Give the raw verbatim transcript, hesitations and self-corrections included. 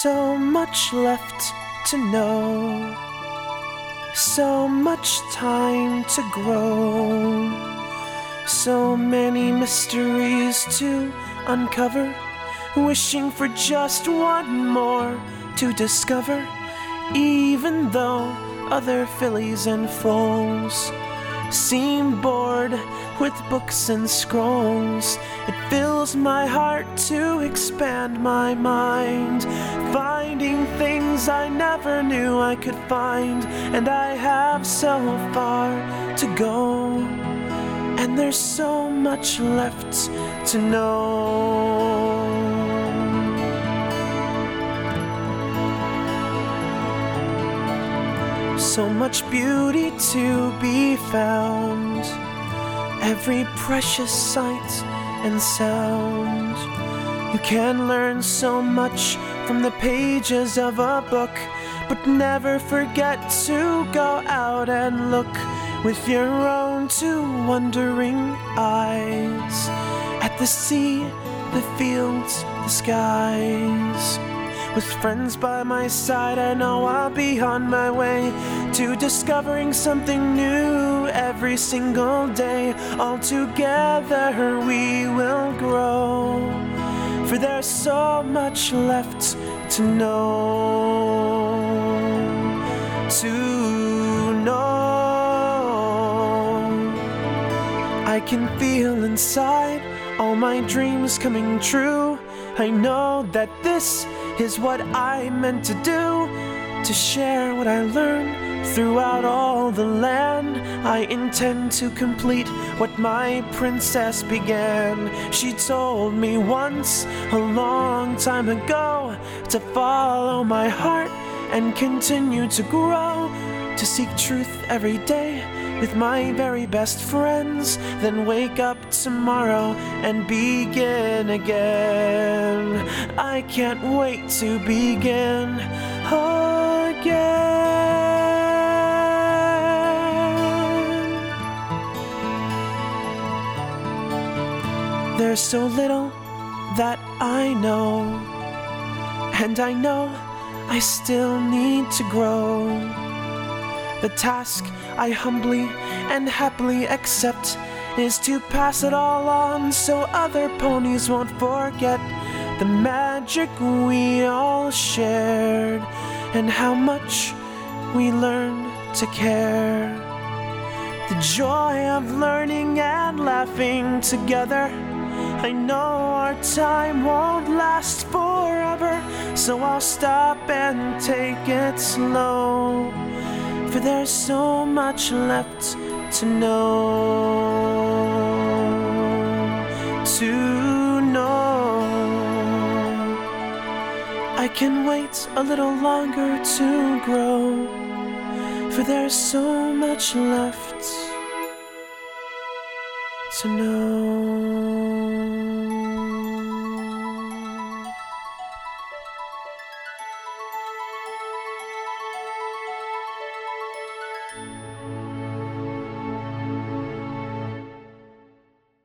so much left to know, so much time to grow, so many mysteries to uncover, wishing for just one more to discover, even though other fillies and foals seem bored with books and scrolls. It fills my heart to expand my mind, finding things I never knew I could find. And I have so far to go, and there's so much left to know. So much beauty to be found, every precious sight and sound. You can learn so much from the pages of a book, but never forget to go out and look with your own two wondering eyes at the sea, the fields, the skies. With friends by my side, I know I'll be on my way to discovering something new every single day. All together we will grow, for there's so much left to know, to know. I can feel inside all my dreams coming true. I know that this is what I meant to do, to share what I learned throughout all the land. I intend to complete what my princess began. She told me once, a long time ago, to follow my heart and continue to grow, to seek truth every day with my very best friends, then wake up tomorrow and begin again. I can't wait to begin again. There's so little that I know, and I know I still need to grow. The task I humbly and happily accept is to pass it all on so other ponies won't forget the magic we all shared and how much we learned to care. The joy of learning and laughing together. I know our time won't last forever, so I'll stop and take it slow, for there's so much left to know, to know. I can wait a little longer to grow, for there's so much left to know.